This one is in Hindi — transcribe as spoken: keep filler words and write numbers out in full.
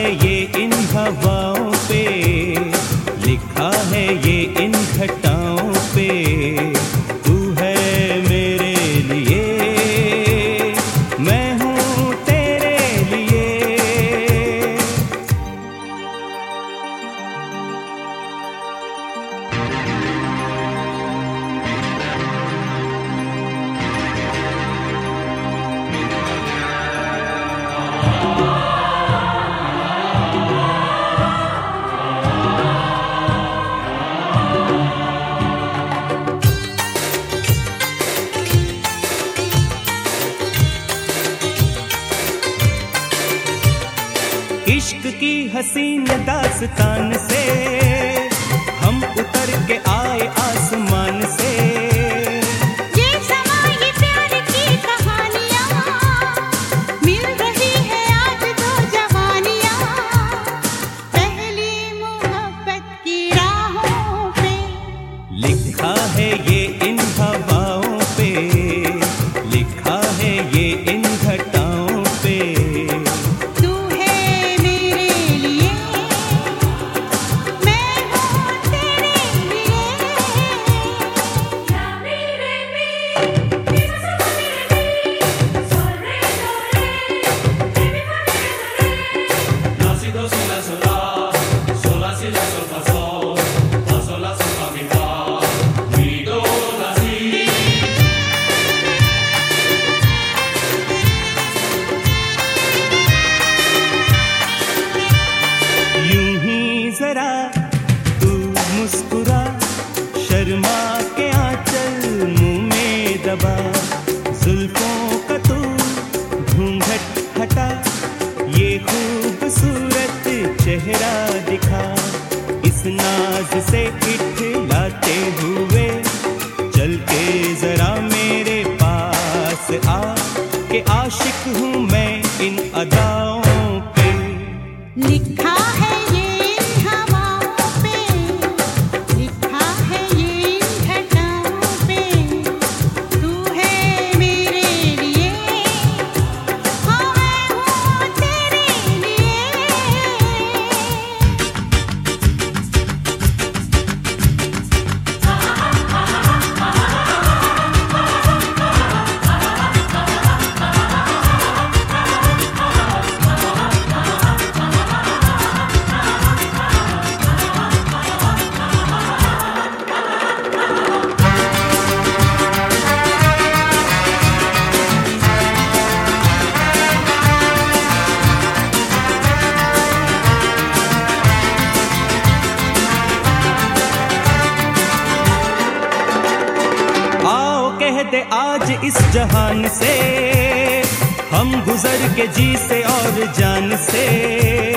है ये इन हवाओं पे, लिखा है ये इन घटाओं पे, तू है मेरे लिए, मैं हूँ तेरे लिए। इश्क की हसीन दास्तान से हम उतर के आए आसमान से, ये समा ये प्यार की कहानियाँ, मिल रही है आज दो जवानियाँ, पहली मोहब्बत की राहों पे, लिखा है ये इन हवाओं पे, लिखा है ये इन घटाओं पे, तू है मेरे लिए, मैं हूँ तेरे लिए। या मेरे मी, mi fa sol fa mi re mi, sol re do re, re mi fa mi re re. La si do si la sol la, sol la si la sol fa sol, fa sol la sol fa mi fa, mi do la si. यूं ही जरा तू मुस्कुरा, शर्मा के आंचल मुंह में दबा, जुल्फों का तू घूंघट हटा, ये खूबसूरत चेहरा दिखा, इस नाज से इठलाते हुए, चल के जरा मेरे पास आ, के आशिक हूँ मैं इन अदाओं पे। लिखा है ये इन हवाओं पे, लिखा है ये इन घटाओं पे, तू है मेरे लिए, हाँ मैं हूँ तेरे लिए। आओ कह दे आज इस जहान से, हम गुजर के जी से और जान से,